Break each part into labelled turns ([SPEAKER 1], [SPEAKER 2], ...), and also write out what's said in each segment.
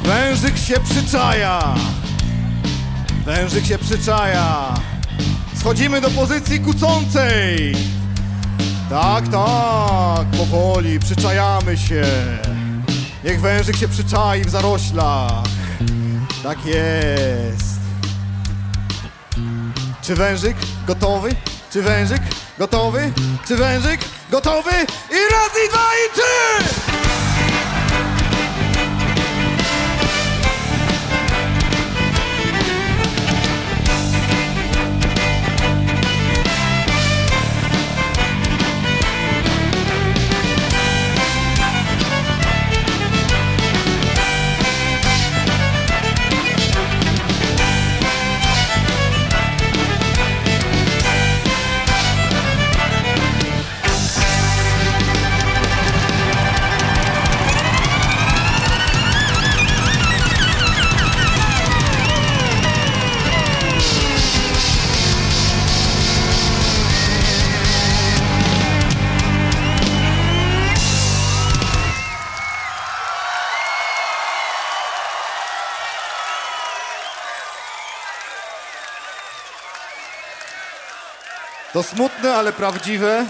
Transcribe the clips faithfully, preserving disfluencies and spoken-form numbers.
[SPEAKER 1] Wężyk się przyczaja. Wężyk się przyczaja. Schodzimy do pozycji kucącej. Tak, tak, powoli przyczajamy się. Niech wężyk się przyczai w zaroślach. Tak jest. Czy wężyk gotowy? Czy wężyk gotowy? Czy wężyk gotowy? I raz, i dwa, i trzy! To smutne, ale prawdziwe.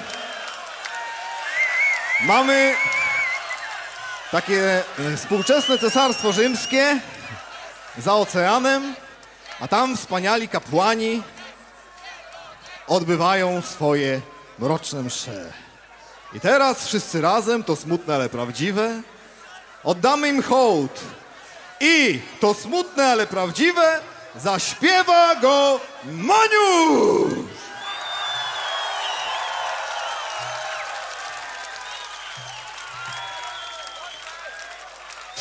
[SPEAKER 1] Mamy takie współczesne cesarstwo rzymskie za oceanem, a tam wspaniali kapłani odbywają swoje mroczne msze. I teraz wszyscy razem, to smutne, ale prawdziwe, oddamy im hołd. I to smutne, ale prawdziwe zaśpiewa go Maniu!